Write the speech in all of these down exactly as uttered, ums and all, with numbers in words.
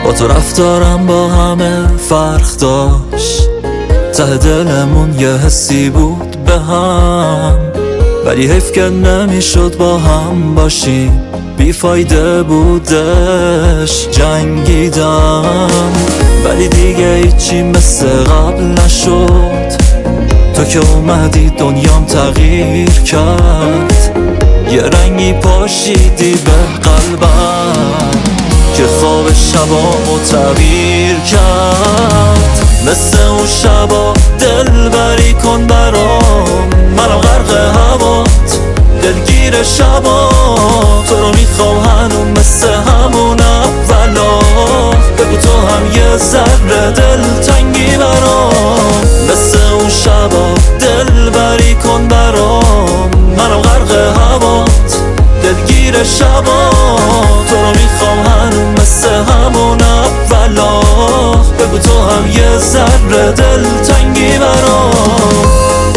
با تو رفتارم با همه فرق داشت، ته دلمون یه حسی بود به هم، ولی حیف که نمیشد با هم باشی، بیفایده بودش جنگیدم، ولی دیگه هیچی مثل قبل نشد. تو که اومدی دنیام تغییر کرد، یه رنگی پاشیدی به قلبم که خواب شبامو تعبیر کرد. مثل اون شبا دل بری کن برام، منم غرق هوات دلگیر شبا، تو رو میخوام هنوز مثل همون اولا، بگو تو هم یه ذره دل تنگی برام. مثل اون شبا دل بری کن برام، منم غرق هوات دلگیر شبا، تو رو میخوام هنوز مثل همون اولا، بگو تو هم یه ذره دل تنگی برام.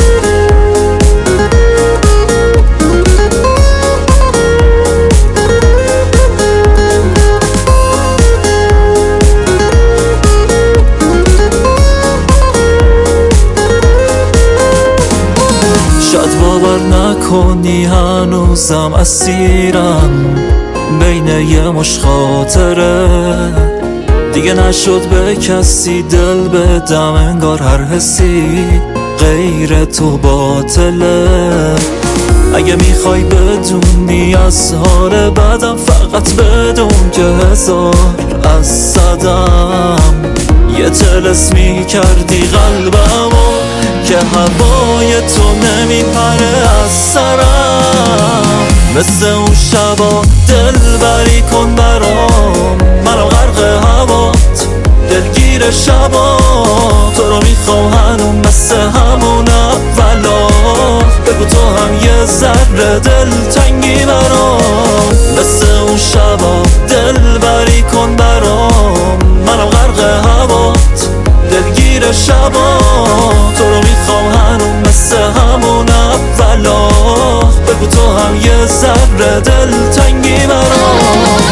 شاید باور نکنی هنوزم اسیرم بین یه مش خاطره، دیگه نشد به کسی دل بدم، انگار هر حسی غیر تو باطله. اگه میخوای بدونی از حال بدم، فقط بدون که هزار از صدم یه طلسمی کردی قلبمو که هوای تو نمیپره از سرم. مثل اون شبا دل بری کن برام، منم غرق هوات دلگیر شبا، تو رو میخوام هنوز مثل همون اولا، بگو تو هم یه ذره دل تنگی برام. مثل اون شبا دل بری کن برام، منم غرق هوات دلگیر شبا، تو رو میخوام هنوز مثل همون اولا، بگو تو هم یه ذره دل تنگی برام.